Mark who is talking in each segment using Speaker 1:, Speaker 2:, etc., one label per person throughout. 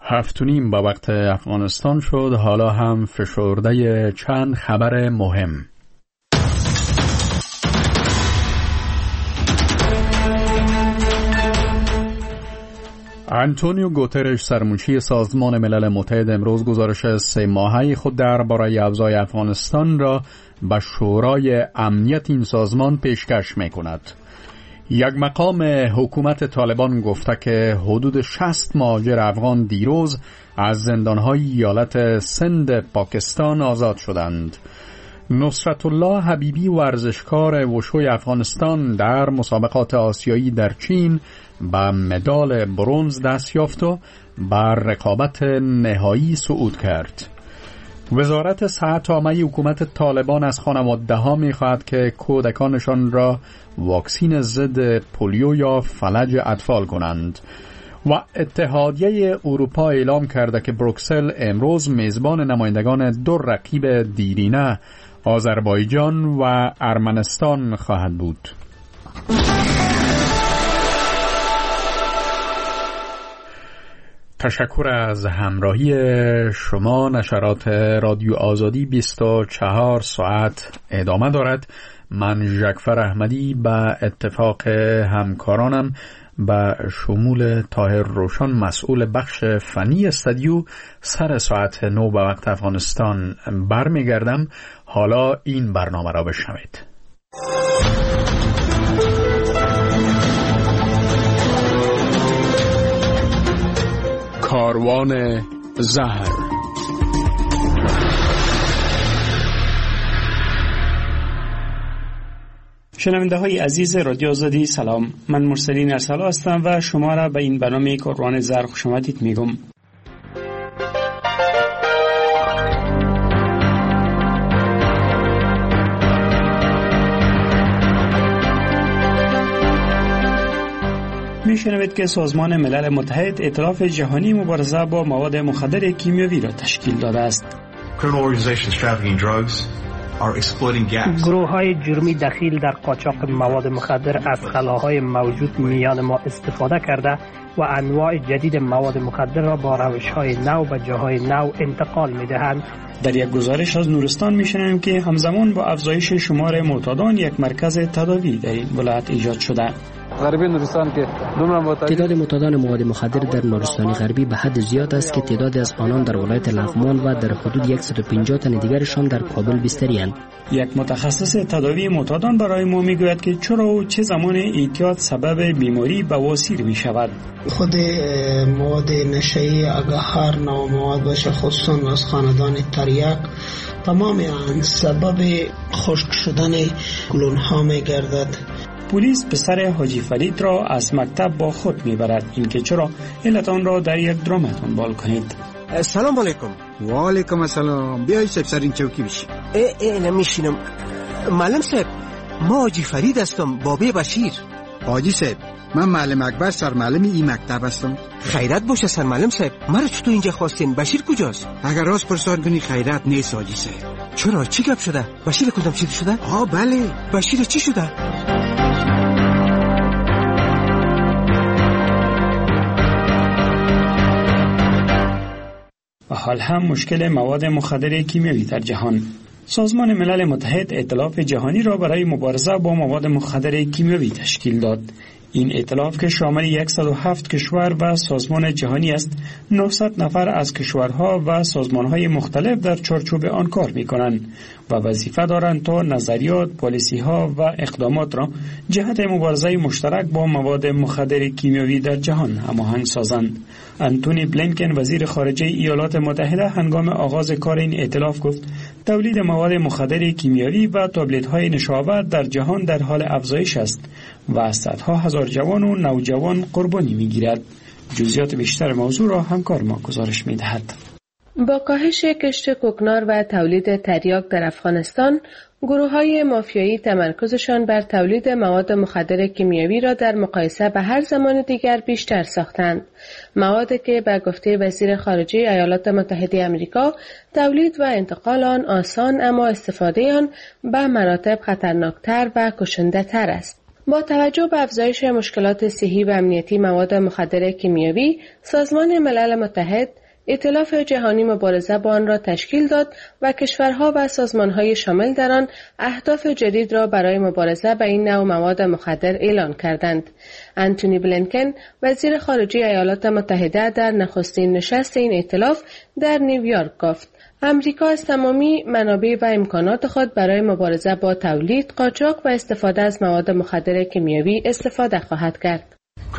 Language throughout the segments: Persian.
Speaker 1: 7:30 با وقت افغانستان شد. حالا هم فشرده چند خبر مهم. آنتونیو گوترش سرمنشی سازمان ملل متحد امروز گزارش 3 ماهه خود درباره اوضاع افغانستان را به شورای امنیت این سازمان پیشکش می‌کند. یک مقام حکومت طالبان گفته که حدود 60 مهاجر افغان دیروز از زندان‌های ایالت سند پاکستان آزاد شدند. نصرت الله حبیبی ورزشکار وشوی افغانستان در مسابقات آسیایی در چین به مدال برنز دست یافت و بر رقابت نهایی صعود کرد. وزارت صحت عامه حکومت طالبان از خانواده‌ها می‌خواهد که کودکانشان را واکسین ضد پولیو یا فلج اطفال کنند. و اتحادیه اروپا اعلام کرده که بروکسل امروز میزبان نمایندگان 2 رقیب دیرینه آذربایجان و ارمنستان خواهد بود. تشکر از همراهی شما. نشرات رادیو آزادی 24 ساعت ادامه دارد. من ژکفر احمدی به اتفاق همکارانم به شمول طاهر روشن مسئول بخش فنی استودیو سر ساعت 9 به وقت افغانستان برمیگردم. حالا این برنامه را بشنوید. کاروان زهر.
Speaker 2: شنونده های عزیز رادیو آزادی سلام، من مرسلین ارسلا هستم و شما را به این برنامه کاروان زهر خوش آمدید میگم. میشنوید که سازمان ملل متحد ائتلاف جهانی مبارزه با مواد مخدر کیمیایی را تشکیل داده است.
Speaker 3: گروه‌های جرمی دخیل در قاچاق مواد مخدر از خلاهای موجود میان ما استفاده کرده و انواع جدید مواد مخدر را با روش‌های نو به جاهای نو انتقال می‌دهند.
Speaker 2: در یک گزارش از نورستان می‌شنویم که همزمان با افزایش شمار معتادان یک مرکز تداوی در این ولایت ایجاد شده.
Speaker 4: غربی نورستان که
Speaker 5: تعداد معتادان مواد مخدر در نورستان غربی به حد زیاد است که تعدادی از آنان در ولایت لغمان و در حدود 150 تن دیگرشان در کابل بستری‌اند.
Speaker 2: یک متخصص تداوی معتادان برای ما میگوید که چرا و چه زمان اعتیاد سبب بیماری بواسیر میشود.
Speaker 6: خود مواد نشئی اگر هر نوع مواد باشه، خصوصا از خاندان تریاک، تمام آن سبب خشک شدن گلون‌ها میگردد.
Speaker 2: پلیس پسر حاجی فرید را از مکتب با خود میبرد. اینکه چرا علت آن را در یک درام دنبال کنید.
Speaker 7: سلام علیکم.
Speaker 8: و علیکم السلام. بیایید سر این چوکی بشین.
Speaker 7: نمیشینم. معلم صاحب، ما حاجی فرید هستم، بابی بشیر.
Speaker 8: حاجی صاحب، من معلم اکبر سرمعلم این مکتب هستم.
Speaker 7: خیرت باشه سرمعلم صاحب، مرا چطور اینجا خواستین؟ بشیر کجاست؟
Speaker 8: اگر راست پرسان کنی خیرت نیست حاجی صاحب.
Speaker 7: چرا؟ چی گپ شده؟ بشیر کدام چی شده؟
Speaker 8: بله.
Speaker 7: بشیر چی شده؟
Speaker 2: و حال هم مشکل مواد مخدر کیمیایی در جهان. سازمان ملل متحد ائتلاف جهانی را برای مبارزه با مواد مخدر کیمیایی تشکیل داد. این ائتلاف که شامل 107 کشور و سازمان جهانی است، 900 نفر از کشورها و سازمانهای مختلف در چارچوب آن کار می‌کنند و وظیفه دارند تا نظریات، پالیسی‌ها و اقدامات را جهت مبارزه مشترک با مواد مخدر کیمیایی در جهان هماهنگ سازند. آنتونی بلینکن وزیر خارجه ایالات متحده هنگام آغاز کار این ائتلاف گفت تولید مواد مخدر کیمیایی و تابلت‌های نشابور در جهان در حال افزایش است و صدها هزار جوان و نوجوان قربانی می‌گیرد. جزئیات بیشتر موضوع را همکار ما گزارش می‌دهد.
Speaker 9: با کاهش کشت کوکنار و تولید تریاک در افغانستان، گروه‌های مافیایی تمرکزشان بر تولید مواد مخدر کیمیایی را در مقایسه به هر زمان دیگر بیشتر ساختند. موادی که به گفته وزیر خارجه ایالات متحده آمریکا تولید و انتقال آن آسان، اما استفاده آن به مراتب خطرناکتر و کشنده‌تر است. با توجه به افزایش مشکلات صحی و امنیتی مواد مخدر کیمیایی، سازمان ملل متحد ائتلاف جهانی مبارزه با آن را تشکیل داد و کشورها و سازمانهای شامل در آن اهداف جدید را برای مبارزه با این نوع مواد مخدر اعلان کردند. انتونی بلینکن وزیر خارجه ایالات متحده در نخستین نشست این ائتلاف در نیویورک گفت: امریکا از تمامی منابع و امکانات خود برای مبارزه با تولید، قاچاق و استفاده از مواد مخدر کیمیایی استفاده خواهد کرد.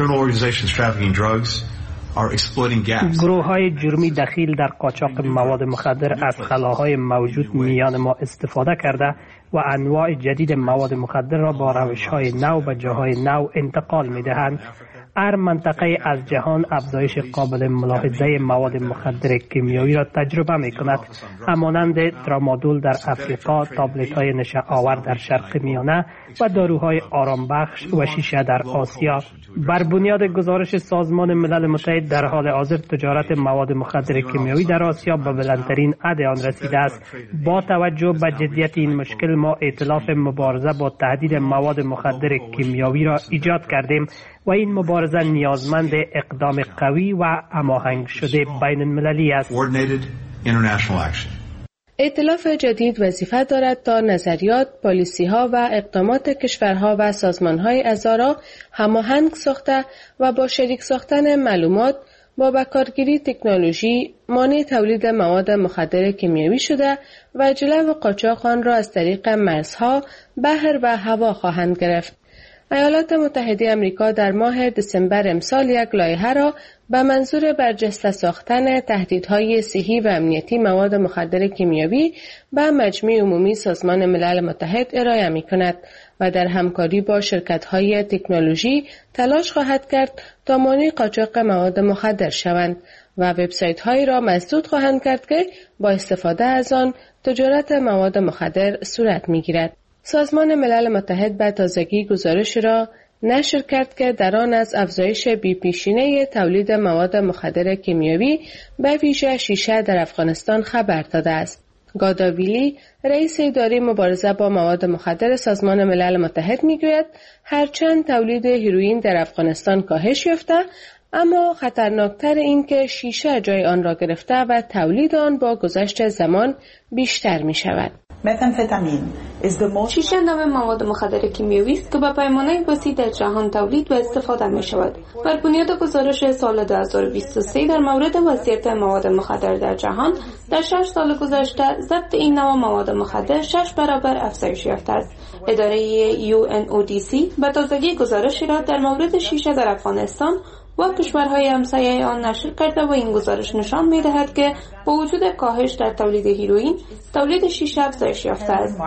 Speaker 3: گروه‌های جرمی دخیل در قاچاق مواد مخدر از خلاهای موجود میان ما استفاده کرده و انواع جدید مواد مخدر را با روش‌های نو به جاهای نو انتقال می‌دهند. هر منطقه از جهان افزایش قابل ملاحظه مواد مخدر کیمیایی را تجربه می‌کند، همانند ترامادول در افریقا، تابلت‌های نشه آور در شرق میانه و داروهای آرامبخش و شیشه در آسیا. بر بنیاد گزارش سازمان ملل متحد، در حال حاضر تجارت مواد مخدر کیمیایی در آسیا به بلندترین حد آن رسیده است. با توجه به جدیت این مشکل، ما ائتلاف مبارزه با تهدید مواد مخدر کیمیایی را ایجاد کردیم و این مبارزه نیازمند اقدام قوی و هماهنگ شده بین المللی است.
Speaker 9: ائتلاف جدید وظیفه دارد تا نظریات، پالیسی‌ها و اقدامات کشورها و سازمان‌های اعضا را هماهنگ ساخته و با شریک ساختن معلومات، با بکارگیری تکنولوژی، مانع تولید مواد مخدر کیمیایی شده و جلو قاچاق آن را از طریق مرزها، بحر و هوا خواهند گرفت. ایالات متحده آمریکا در ماه دسامبر امسال یک لایحه را به منظور برجسته ساختن تهدیدهای صحی و امنیتی مواد مخدر کیمیایی به مجمع عمومی سازمان ملل متحد ارائه می‌کند و در همکاری با شرکت‌های تکنولوژی تلاش خواهد کرد تا مانع قاچاق مواد مخدر شوند و وبسایت‌هایی را مسدود خواهند کرد که با استفاده از آن تجارت مواد مخدر صورت می‌گیرد. سازمان ملل متحد به تازگی گزارش را نشر کرد که در آن از افزایش بی‌پیشینه تولید مواد مخدر کیمیایی به ویژه شیشه در افغانستان خبر داده است. گاداویلی، رئیس اداره مبارزه با مواد مخدر سازمان ملل متحد میگوید هرچند تولید هیروئین در افغانستان کاهش یافته، اما خطرناکتر این که شیشه جای آن را گرفته و تولید آن با گذشت زمان بیشتر می شود.
Speaker 4: شیشه نوع مواد مخدر کیمیایی است که به پیمانه وسیع در جهان تولید و استفاده می شود. بر بنیاد گزارش سال 2023 در مورد وضعیت مواد مخدر در جهان، در 6 سال گذشته ضبط این نوع مواد مخدر 6 برابر افزایش یافته است. اداره UNODC به تازگی گزارشی را در مورد شیشه در افغانستان و کشورهای همسایه آن نشر کرده و این گزارش نشان می‌دهد که با وجود کاهش در تولید هیروئین، تولید شیشه افزایش یافته است.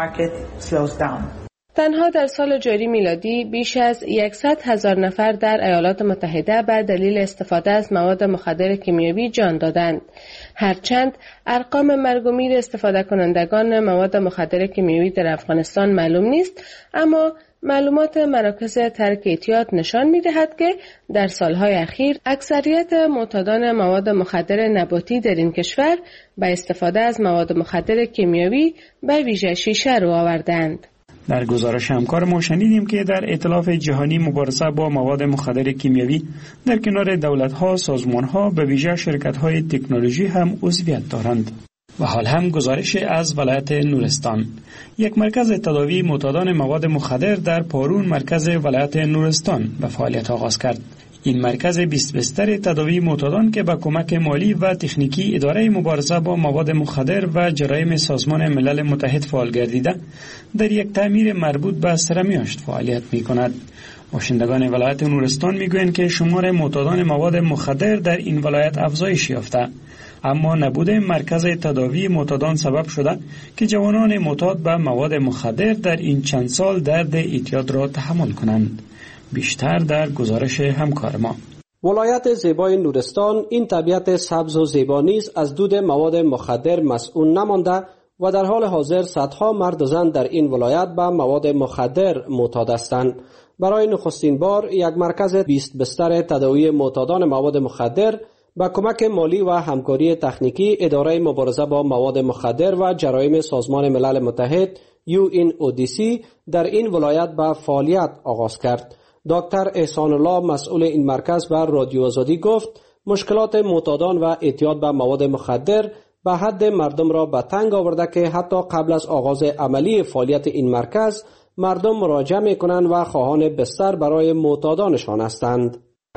Speaker 9: تنها در سال جاری میلادی بیش از 100,000 نفر در ایالات متحده به دلیل استفاده از مواد مخدر کیمیایی جان دادند. هرچند ارقام مرگ و میر استفاده کنندگان مواد مخدر کیمیایی در افغانستان معلوم نیست، اما معلومات مراکز ترک اعتیاد نشان می‌دهد که در سالهای اخیر اکثریت معتادان مواد مخدر نباتی در این کشور به استفاده از مواد مخدر کیمیایی به ویژه شیشه رو آوردند.
Speaker 2: در گزارش همکار ما شنیدیم که در ائتلاف جهانی مبارزه با مواد مخدر کیمیایی در کنار دولت‌ها، سازمان‌ها به ویژه شرکت‌های تکنولوژی هم عضویت دارند. و حال هم گزارش از ولایت نورستان. یک مرکز تداوی معتادان مواد مخدر در پارون مرکز ولایت نورستان به فعالیت آغاز کرد. این مرکز 20 بستر تداوی معتادان که با کمک مالی و تکنیکی اداره مبارزه با مواد مخدر و جرایم سازمان ملل متحد فعال گردیده، در یک تعمیر مربوط به سرمیاشت فعالیت می کند. باشندگان ولایت نورستان میگویند که شمار معتادان مواد مخدر در این ولایت افزایش یافته، اما نبود مرکز تداوی معتادان سبب شده که جوانان معتاد به مواد مخدر در این چند سال درد اعتیاد را تحمل کنند. بیشتر در گزارش همکار ما.
Speaker 10: ولایت زیبای نورستان این طبیعت سبز و زیبا نیز از دود مواد مخدر مسئول نمانده و در حال حاضر صدها مرد و زن در این ولایت به مواد مخدر معتاد هستند. برای نخستین بار یک مرکز 20 بستر تداوی معتادان مواد مخدر با کمک مالی و همکاری تکنیکی اداره مبارزه با مواد مخدر و جرایم سازمان ملل متحد UNODC در این ولایت به فعالیت آغاز کرد. دکتر احسان الله مسئول این مرکز بر رادیو آزادی گفت مشکلات معتادان و اعتیاد به مواد مخدر به حد مردم را به تنگ آورده که حتی قبل از آغاز عملی فعالیت این مرکز مردم مراجعه می‌کنند و خواهان بستر برای معتادانشان هستند.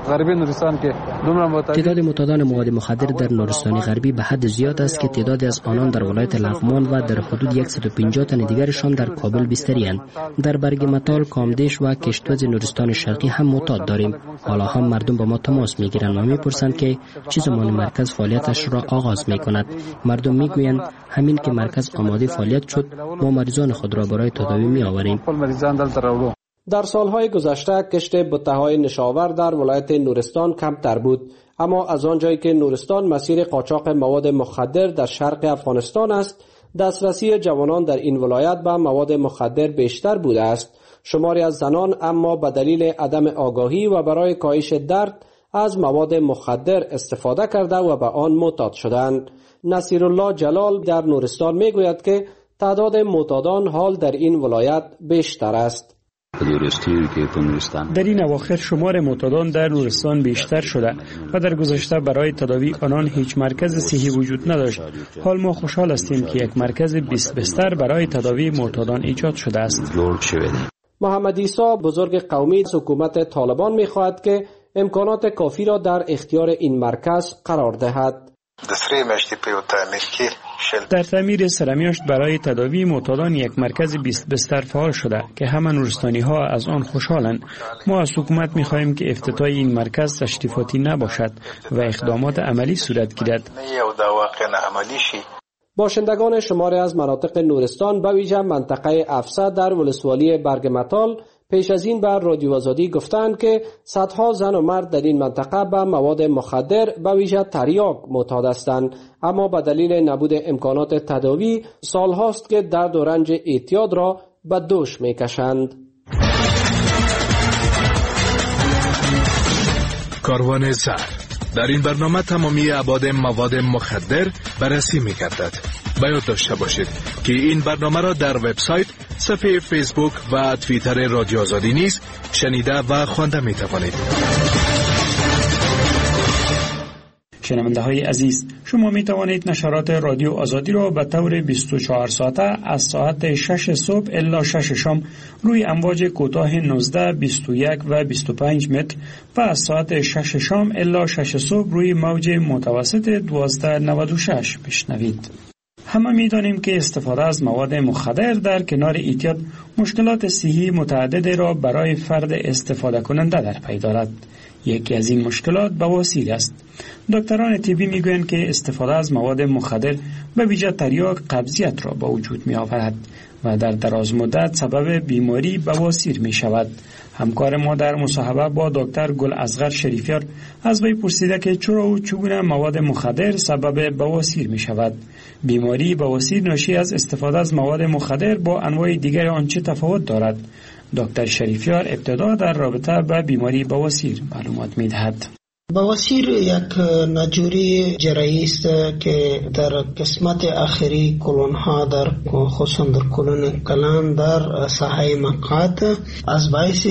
Speaker 5: تعداد معتادان مواد مخدر در نورستان غربی به حد زیاد است که تعدادی از آنان در ولایت لغمان و در حدود 150 تن دیگرشان در کابل بستری‌اند. در برگ متال، کامدیش و کشتوز نورستان شرقی هم معتاد داریم. حالا هم مردم با ما تماس میگیرند و میپرسند که چه زمان مرکز فعالیتش را آغاز میکند. مردم میگویند همین که مرکز آماده فعالیت شد ما مریضان خود را برای تداوی میآوریم.
Speaker 10: در سالهای گذشته کشت بته‌های نشاور در ولایت نورستان کمتر بود، اما از آنجایی که نورستان مسیر قاچاق مواد مخدر در شرق افغانستان است، دسترسی جوانان در این ولایت به مواد مخدر بیشتر بوده است. شماری از زنان اما به دلیل عدم آگاهی و برای کاهش درد از مواد مخدر استفاده کرده و به آن معتاد شدند. نصیرالله جلال در نورستان میگوید که تعداد معتادان حال در این ولایت بیشتر است.
Speaker 2: در این اواخر شمار معتادان در نورستان بیشتر شده و در گذشته برای تداوی آنان هیچ مرکز صحی وجود نداشت. حال ما خوشحال هستیم که یک مرکز 20 بستر برای تداوی معتادان ایجاد شده است.
Speaker 10: محمد عیسی بزرگ قومی حکومت طالبان می‌خواهد که امکانات کافی را در اختیار این مرکز قرار دهد.
Speaker 2: در تعمیر سرمیاشت برای تداوی معتادان یک مرکز 20 بستر فعال شده که همه نورستانی ها از آن خوشحالند. ما از حکومت می خواهیم که افتتاح این مرکز تشریفاتی نباشد و اقدامات عملی صورت گیرد.
Speaker 10: باشندگان شماری از مناطق نورستان به ویژه منطقه افسا در ولسوالی برگ متال پیش از این بر رادیو آزادی گفتند که صدها زن و مرد در این منطقه به مواد مخدر به ویژه تریاک معتاد هستند، اما به دلیل نبود امکانات تداوی سالهاست که درد و رنج اعتیاد را به دوش میکشند.
Speaker 11: کاروان زر در این برنامه تمامی ابعاد مواد مخدر بررسی می‌گردد. باید داشته باشید که این برنامه را در وبسایت، صفحه فیسبوک و توییتر رادیو آزادی نیز شنیده و خوانده می‌توانید.
Speaker 2: شنونده های عزیز، شما می توانید نشرات رادیو آزادی را به طور 24 ساعته از ساعت 6 صبح الی 6 شام روی امواج کوتاه 19، 21 و 25 متر و از ساعت 6 شام الی 6 صبح روی موج متوسط 1296 بشنوید. همه می دانیم که استفاده از مواد مخدر در کنار اعتیاد مشکلات صحی متعددی را برای فرد استفاده کننده در پی دارد. یکی از این مشکلات بواسیر است. دکتران طبی میگویند که استفاده از مواد مخدر به ویژه تریاک قبضیت را به وجود می آورد و در دراز مدت سبب بیماری بواسیر می شود. همکار ما در مصاحبه با دکتر گل اصغر شریفیار از وی پرسیده که چرا و چگونه مواد مخدر سبب بواسیر می شود. بیماری بواسیر ناشی از استفاده از مواد مخدر با انواع دیگر آن چه تفاوت دارد؟ دکتر شریفیار ابتدا در رابطه با بیماری بواسیر معلومات می دهد.
Speaker 6: بواسیر یک ناجوری جراحی است که در قسمت آخری کلون ها در خصوصا در کلون کلان در ساحه مقعد از باعث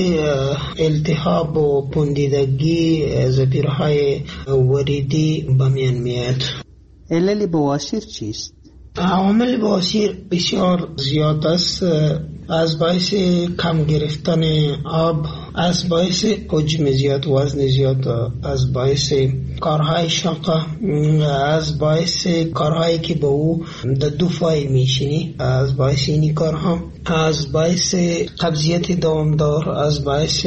Speaker 6: التهاب و پوندیدگی زبیرهای وریدی به میان میاد.
Speaker 12: علل بواسیر چیست؟
Speaker 6: عوامل بواسیر بسیار زیاد است، از باعث کم گرفتن آب، از باعث حجم زیاد، وزن زیاد، از باعث کارهای شاقه، از باعث کارهایی که به او در دو فای میشینی، از باعث اینی کارها، از باعث قبضیت دوامدار، از باعث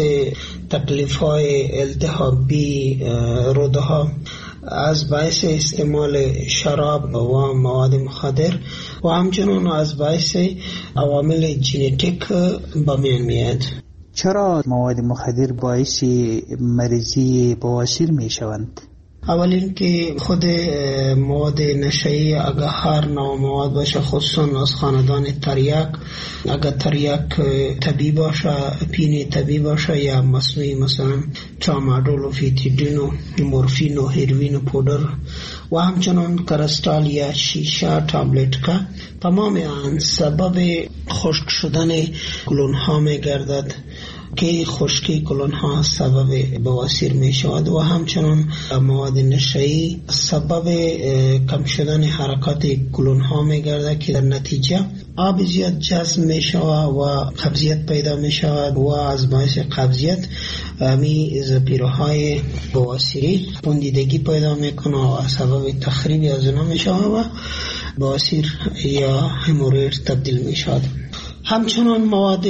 Speaker 6: تکلیف‌های التهابی رودها، از باعث استعمال شراب و مواد مخدر و همچنین از باعث عوامل ژنتیک به میان میاد.
Speaker 12: چرا مواد مخدر باعث مریضی بواسیر می شوند؟
Speaker 6: اولین که خود مواد نشئی اگر هر نوع مواد باشه، خصوصا از خاندان تریاک، اگر تریاک طبیعی باشه، پین طبیعی باشه یا مصنوعی، مثلا ترامادول و فیتیدین و مورفین و هیروین و پودر و همچنان کرستال یا شیشه تابلت که تمام آن سبب خشک شدن کلون ها می گردد که خشکی کلون ها سبب بواسیر می شود و همچنان مواد نشئی سبب کم شدن حرکات کلون ها می گردد که در نتیجه آب زیاد جذب می شود و قبضیت پیدا می شود و از باعث قبضیت می زپیره های بواسیری پوندیدگی پیدا می کنه و سبب تخریب از اونا می شود و بواسیر یا هموروید تبدیل می شود. همچنان مواد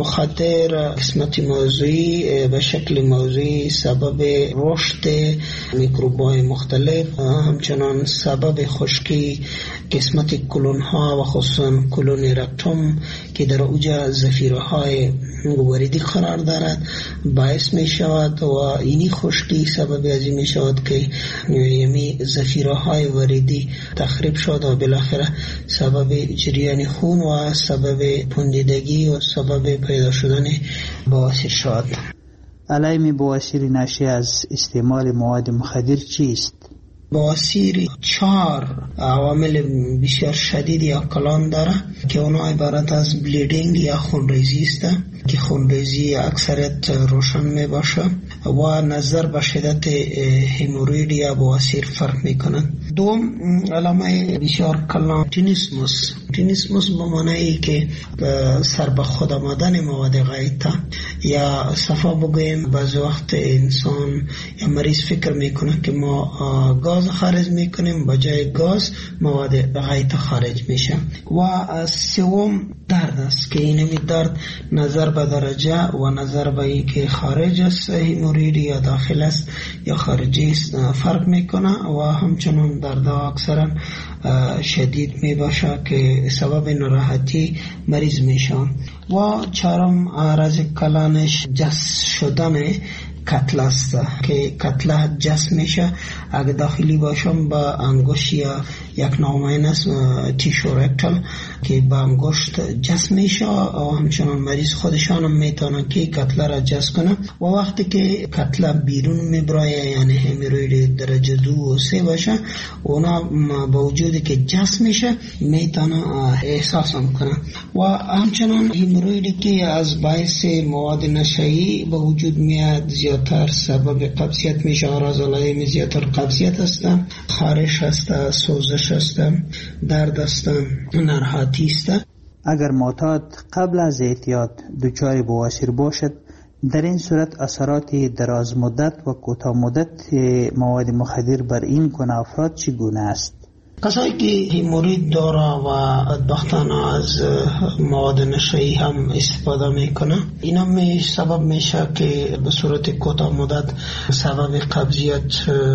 Speaker 6: مخدر قسمت موضوعی به شکل موضوعی سبب رشد میکروب‌های مختلف، همچنان سبب خشکی قسمت کلون ها و خصوصا کلون رکتوم که در اوجه زفیره های وریدی قرار دارد باعث می شود و اینی خشکی سبب ازی می شود که یمی زفیره های وریدی تخریب شد و بالاخره سبب جریان خون و سبب پوندیدگی و سبب پیدا شدن بواسیر شد.
Speaker 12: علائم بواسیر ناشی از استعمال مواد مخدر چیست؟
Speaker 6: بواسیر 4 عوامل بسیار شدید یا کلان داره که اونا عبارت از بلیڈنگ یا خونریزی است که خونریزی اکثریت روشن می باشه و نظر به شدت هموروید یا بواسیر فرق می کنند. دوم علامه بسیار کلان تینیسموس به معنی که سر به خود آمدن مواد غایطه یا صفا بگویم بعض وقت انسان یا مریض فکر میکنه که ما گاز خارج میکنیم، بجای گاز مواد غایطه خارج میشه. و سوم درد است که اینمی درد نظر به درجه و نظر به ای که خارج است هموروید یا داخل است یا خارجی است فرق میکنه و همچنان درد اکثرا شدید می باشه که سبب ناراحتی مریض میشن. و چهارم عرض کلانش جس شدن کتله است که کتله جس میشه اگه داخلی باشم با انگشت یا یک نوعین است تیشو رکتال که با انگشت جس میشه و همچنان مریض خودشان هم میتونه که کتله را جس کنه و وقتی که کتله بیرون میبرایه یعنی هموروید درجه 2 و 3 باشه اونا با وجودی که جس میشه میتونه احساس هم کنه. و همچنان همورویدی که از باعث مواد نشئی به وجود میاد زیادتر سبب قبضیت میشه، آراز علائم زیادتر قبضیت هستن، خارش هستن، سوزش هستن، درد هستن، ناراحتی هستن.
Speaker 12: اگر معتاد قبل از اعتیاد دچار بواسیر باشد در این صورت اثرات دراز مدت و کوتاه مدت مواد مخدر بر این گونه افراد چگونه است؟
Speaker 6: کسایی که هموروید داره و بدبختانه از مواد نشئی هم استفاده میکنه اینا سبب میشه که به صورت کوتاه مدت سبب قبضیت،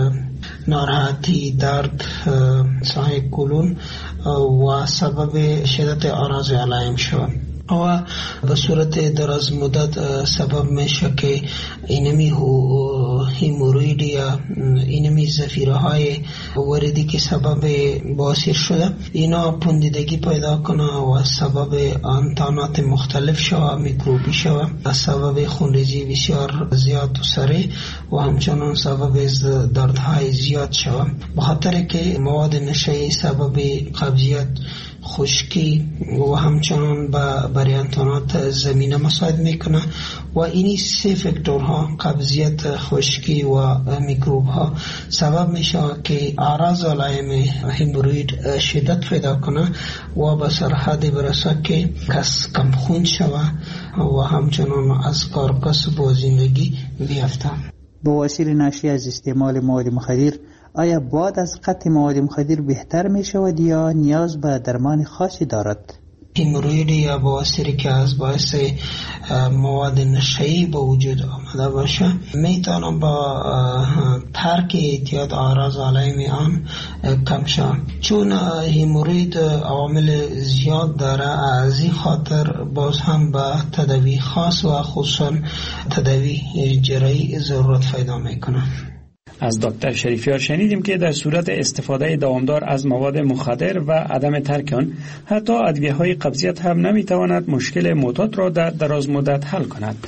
Speaker 6: ناراحتی، درد، سایه کلون و سبب شدت آراز علائم شود و به صورت دراز مدت سبب میشه که اینمی هموروید یا اینمی زفیره های وریدی که سبب بواسیر شده اینا پوندیدگی پیدا کنه و سبب انتانات مختلف شود، میکروبی شود، سبب خونریزی بسیار زیاد و سریع و همچنان سبب دردهای زیاد شود. بخاطر که مواد نشئی سبب قبضیت، خشکی و همچنان برای انتانات زمینه مساعد میکنه و اینی 3 فاکتورها قبضیت، خشکی و میکروب ها سبب میشه که اعراض علائم هموروید شدت پیدا کنه و به سرحد برسه که کس کم خون شوه و همچنان از کار کسب و زندگی بیفته.
Speaker 12: بواسیر ناشی از استعمال مواد مخدر آیا بعد از قطع مواد مخدر بهتر می شود یا نیاز به درمان خاصی دارد؟
Speaker 6: هموروید یا بواسیری که از باعث مواد نشئی به وجود آمده باشه میتونه با ترک اعتیاد آراز علائم آن کم شود. چون هموروید عوامل زیاد داره از این خاطر باز هم به تداوی خاص و خصوصا تداوی جراحی ضرورت پیدا میکنه.
Speaker 2: از دکتر شریفیار شنیدیم که در صورت استفاده دوامدار از مواد مخدر و عدم ترک آن، حتی ادویه‌های قبضیت هم نمیتواند مشکل معتاد را در دراز مدت حل کند.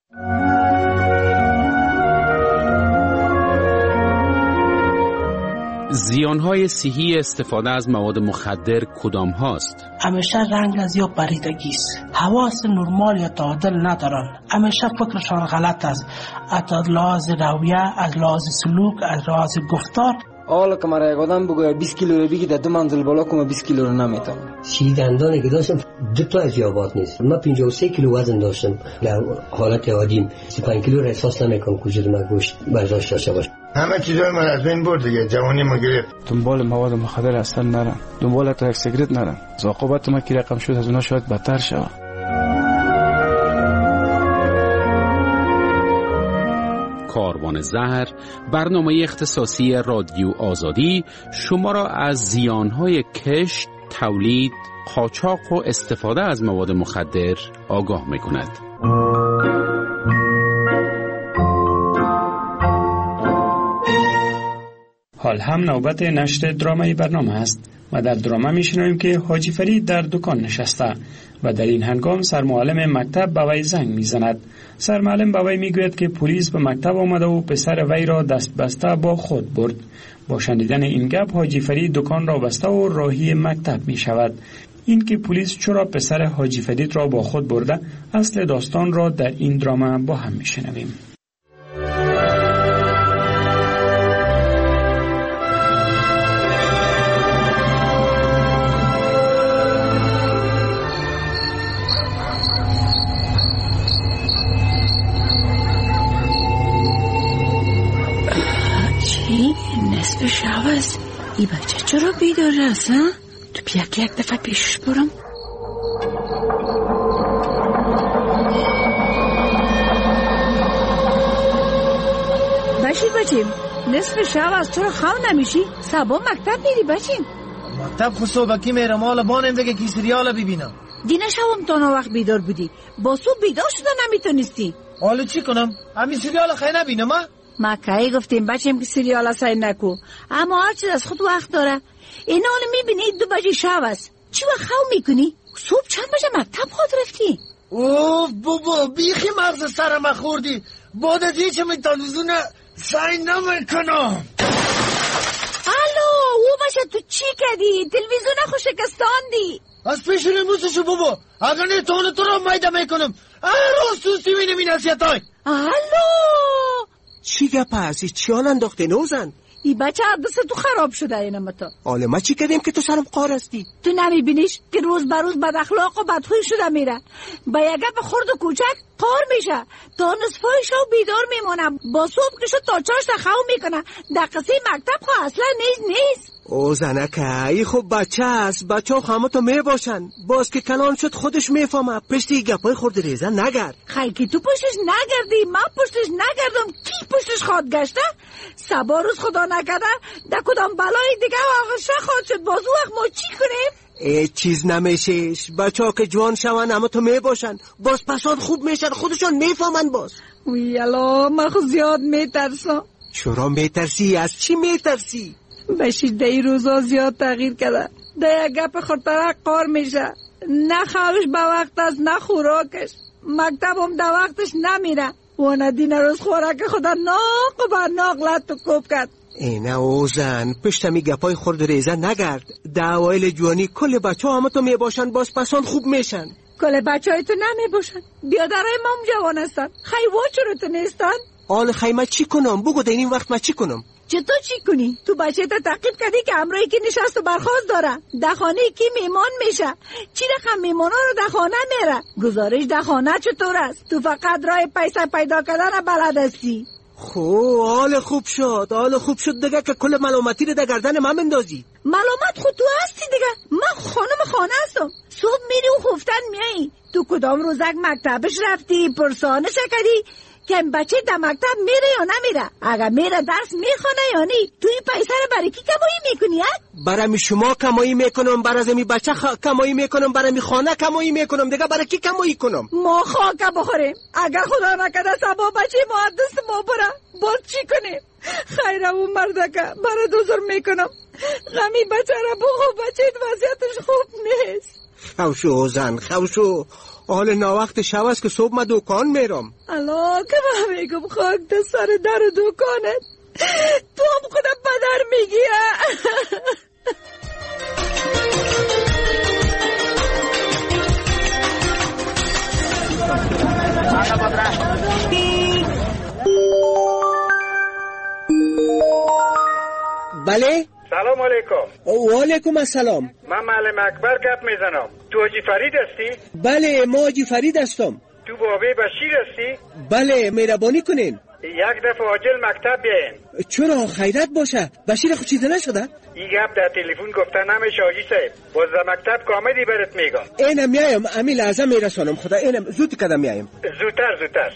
Speaker 13: زیانهای صحی استفاده از مواد مخدر کدام هاست؟
Speaker 14: همیشه رنگ از یا بریدگی است. حواس نرمال یا تعادل ندارن. همیشه فکرشان غلط است. از لحاظ رویه، از لحاظ سلوک، از لحاظ گفتار.
Speaker 15: حالا که مرا یک آدم بگوید 20 کیلو رو بگی در 2 منزل بالا کنم 20 کیلو رو نمیتونم.
Speaker 16: دندانی که داشتم 2 تا از یابات نیست. من 53 کیلو وزن داشتم. در حالت عادیم 35 کیلو را احساس نمیکنم وجود من گوشت برداشت داشته باشه.
Speaker 17: همه چیزای من از بین برد دیگه، جوانی ما گرفت.
Speaker 18: دنبال مواد مخدر اصلا نرم، دنبال تا یک سیگرت نرم. عاقبت ما که رقم شد از اونها شاید بدتر شود.
Speaker 13: کاروان زهر، برنامه اختصاصی رادیو آزادی شما را از زیانهای کشت، تولید، قاچاق و استفاده از مواد مخدر آگاه می‌کند.
Speaker 2: حال هم نوبت نشر درامای برنامه است و در درامه میشنویم که حاجی فرید در دکان نشسته و در این هنگام سرمعلم مکتب به وی زنگ میزند. سرمعلم به وی میگوید که پلیس به مکتب آمده و پسر وی را دست بسته با خود برد. با شنیدن این گپ حاجی فرید دکان را بسته و راهی مکتب می شود. این که پلیس چرا پسر حاجی فرید را با خود برده، اصل داستان را در این درامه با هم میشنویم.
Speaker 19: نصف شب است. ای بچه چرا بیداره است؟ تو بیا که یک دفعه پیشش برم. بچیم نصف شب است، چرا خواب نمیشی؟ صبح مکتب میری بچیم.
Speaker 20: مکتب خود صبحکی میرم، حالا بانم دیگه کی سریال ببینم.
Speaker 19: دینا شبم تا وقت بیدار بودی، با صبح بیدار شده نمیتونستی.
Speaker 20: حالا چی کنم؟ همین سریال خیلی نبینم.
Speaker 19: ما کی گفتیم بچیم که سریال سعی نکو، اما هر چیز از خود وقت داره. این حال میبینی 2 بجه شب است، چی وقت خواب میکنی؟ صبح چند بجه مکتب خود رفتی؟
Speaker 20: اوه بابا بیخی مغز سرم خوردی. بعد از هیچ من تلویزیون سعی نمیکنم.
Speaker 19: الو او بچه تو چی کردی؟ تلویزیون خود شکستاندی.
Speaker 20: از پیش نموزشو بابا، اگر نه تو را مایده میکنم. روز توستی مینم این نصیحت های.
Speaker 19: الو
Speaker 7: چی گپ هستی؟ چی حال انداخته نوزن؟
Speaker 19: ای بچه عدس تو خراب شده اینم تا.
Speaker 7: حالا ما چی کردیم که تو سرم قار هستی؟
Speaker 19: تو نمیبینیش که روز بروز بد اخلاق و بدخوی شده میره، با یک گپ خرد و کوچک قار میشه، تا نصفای شب بیدار میمونم، با صبح که شد تا چاشت خواب میکنه. دقیقه مکتب خو اصلا نیست.
Speaker 7: او زنکه ای خوب بچه است، بچه ها همه تو میباشن، باز که کلان شد خودش میفهمه. پشتی گپای خورد ریزه نگرد.
Speaker 19: خیلی که تو پشتش نگردی، من پشتش نگردم، کی پشتش خواد گشته؟ سبا روز خدا نکرده در کدام بلای دیگه واقعا خواد شد، باز وقت ما چی کنیم؟
Speaker 7: چیز نمیشش، بچه ها که جوان شون همه تو میباشن، باز پسان خوب میشن، خودشان میفهمن. باز
Speaker 19: ویالا من خود زیاد میترسم.
Speaker 7: چرا میترسی؟ از چی میترسی؟
Speaker 19: بشیر دی روزا زیاد تغییر کرده، دی گپ خورترک قار میشه، نه خوابش به وقت است نه خوراکش، مکتبم در وقتش نمیره و ندین روز خوراک خدا ناق و برناق لط و کوب کرد.
Speaker 7: اینه اوزن پشتمی گپای خورد ریزه نگرد. دعوایل جوانی کل بچه ها همه تو میباشن، باز پسان خوب میشن.
Speaker 19: کل بچه های تو نمیباشن، بیادرهای ما هم جوان هستن، خیوا چرا تو نیستن؟
Speaker 7: آل خیمه چی کنم؟ بگو در این وقت ما چی کنم؟
Speaker 19: چطور چی کنی؟ تو بچه تا تعقیب کردی که امروی که نشست و برخواست داره، دخانه کی میمان میشه، چی رقم میمانا رو دخانه میره، گزارش دخانه چطور است؟ تو فقط راه پیسه پیدا کردن بلد هستی.
Speaker 7: حال خوب شد دیگه که کل ملامتی رو در گردن من بندازی.
Speaker 19: ملامت خود تو هستی دیگه، من خانم خانه هستم. صبح میری و خفتن میایی، تو کدام روزک مکتبش رفتی پرسانه شکری که بچه در مکتب میره یا نمیره، اگر میره درس میخونه یا نی؟ توی پیسه رو برای کی کمایی میکنی؟
Speaker 7: برای شما کمایی میکنم، برای می بچه کمایی میکنم، برای می خانه کمایی میکنم، دیگه برای کی کمایی کنم؟
Speaker 19: ما خاک بخوریم، اگر خدا نکرده سبا بچه ما دست ما بره، باز چی کنیم؟ خیره و مردکه برای دوزر میکنم. غمی بچه را بخو، بچه وضعیتش خوب نیست.
Speaker 7: خوشو زن خوشو، حال ناوقت شب است که صبح ما دکان میرم.
Speaker 19: الا که من میگم خاک ده سر در دکانت، تو هم خودم پدر میگی.
Speaker 7: بله؟
Speaker 21: سلام علیکم.
Speaker 7: و علیکم السلام.
Speaker 21: من معلم اکبر گپ میزنم. تو حاجی فرید هستی؟
Speaker 7: بله ما حاجی فرید هستم.
Speaker 21: تو بابی بشیر هستی؟
Speaker 7: بله مهربانی کنین.
Speaker 21: یک دفعه عاجل مکتب بیاین.
Speaker 7: چرا خیرت باشه؟ بشیر خود چیزی نشده؟
Speaker 21: این گپ در تلفن گفته نمیشه حاجی صاحب. باز در مکتب کاملی برات میگم.
Speaker 7: اینم میایم، امی لحظه میرسانم. خدا اینم زود کدام میایم.
Speaker 21: زودتر.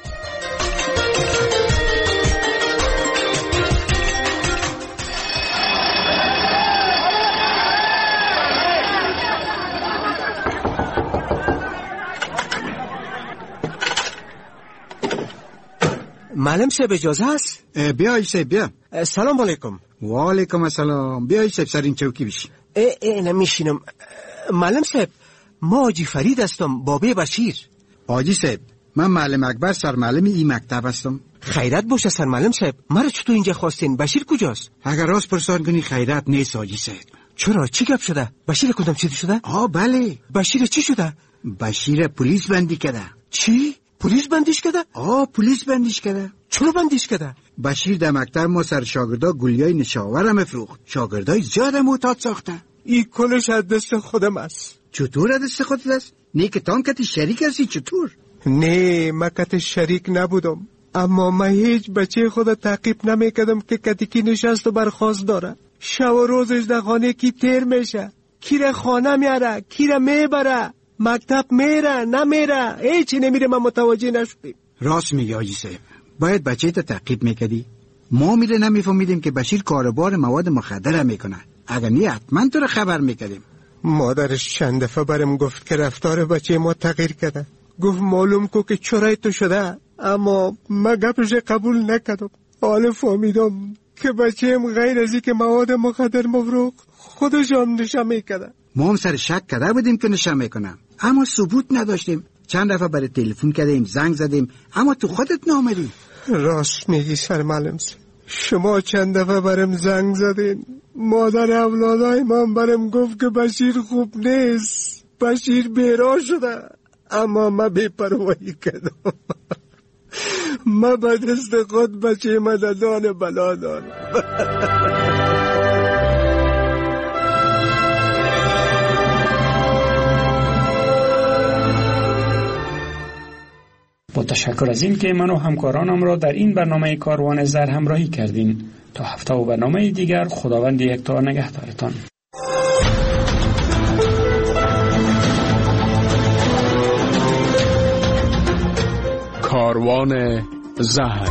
Speaker 7: معلم صاحب اجازه است؟
Speaker 8: بیا ایسه بیا.
Speaker 7: سلام علیکم.
Speaker 8: و علیکم السلام. بیا ایسه سر این چوکی بشی.
Speaker 7: نمیشینم. معلم صاحب ما حاجی فرید هستم، بابی بشیر.
Speaker 8: حاجی صاحب من معلم اکبر سرمعلم این مکتب هستم.
Speaker 7: خیرت باشه سرمعلم صاحب، مرا چطور اینجا خواستین؟ بشیر کجاست؟
Speaker 8: اگر راست پرسان کنی خیرت نیست حاجی صاحب.
Speaker 7: چرا چی گپ شده؟ بشیر کدام چیزی شده؟
Speaker 8: بله.
Speaker 7: بشیر چی شده؟
Speaker 8: بشیر پلیس بندی کرده.
Speaker 7: چی؟ پلیس بندیش کرده؟
Speaker 8: پلیس بندیش کرده.
Speaker 7: چرا بندیش کرده؟
Speaker 8: بشیر در مکتب ما سر شاگردا گلیای نشاور هم افروخت. شاگردای زیاد معتاد ساخته.
Speaker 7: این کلش از دست خودم است.
Speaker 8: چطور از دست خودت است؟ نه که تان کتی شریک هستی چطور؟
Speaker 7: نه من کتی شریک نبودم، اما من هیچ بچه خود تعقیب نمیکردم که کتی کی نشست و برخواست داره. شب و روزش در خانه کی تیر میشه، کی را خانه میاره، کی را میبره، مکتب میره نمیره، هیچی نمیره. من متوجه نشدیم.
Speaker 8: راست میگی حاجی صاحب، باید بچه تا تعقیب میکردی. ما میره نمیفهمیدیم که بشیر کاربار مواد مخدر میکنه. اگر نه حتما تو رو خبر میکردیم.
Speaker 7: مادرش چند دفعه برم گفت که رفتار بچه ما تغییر کرده، گفت معلوم کو که چرای تو شده، اما من گپش قبول نکردم. حالا فهمیدم که بچه‌م غیر از اینکه مواد مخدر مفروخ خودش هم نشه میکرده.
Speaker 8: ما هم سر شک کرده بودیم که نشه میکنه، اما ثبوت نداشتیم. چند دفعه برای تلفن کردیم، زنگ زدیم، اما تو خودت نامدی.
Speaker 7: راست میگی سرمعلم. شما چند دفعه برم زنگ زدین. مادر اولادای من برم گفت که بشیر خوب نیست، بشیر بیرا شده، اما من بی‌پروايی کردم. من به دست خود بچه مددان بلا دارم.
Speaker 2: با تشکر از این که من و همکارانم را در این برنامه کاروان زر همراهی کردین. تا هفته و برنامه دیگر خداوند یکتا نگهدارتان.
Speaker 1: کاروان زهر.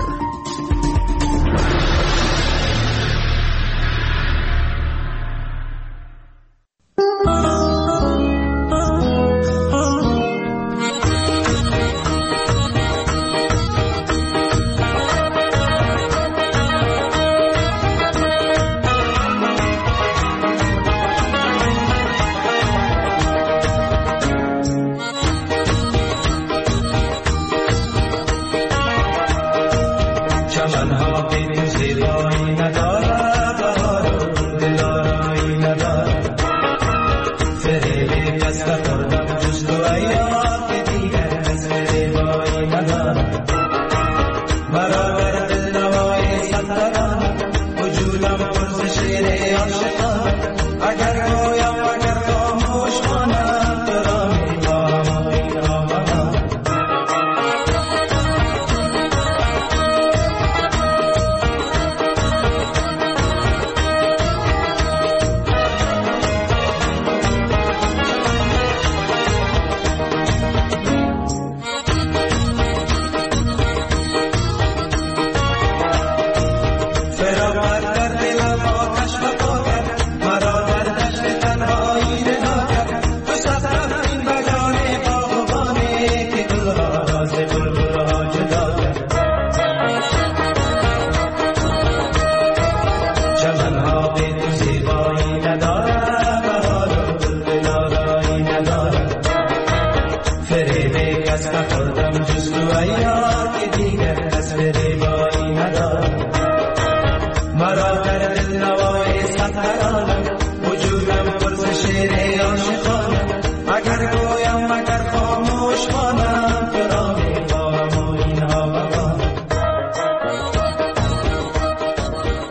Speaker 3: باد تو زیبایی ندارد، بهار و گل به نارایی ندارد. فریب کس نخوردم جز تو ایار که دیگر کس فریبایی ندارد. مرا در دل نوای صد ترانه وجودم پر ز شعر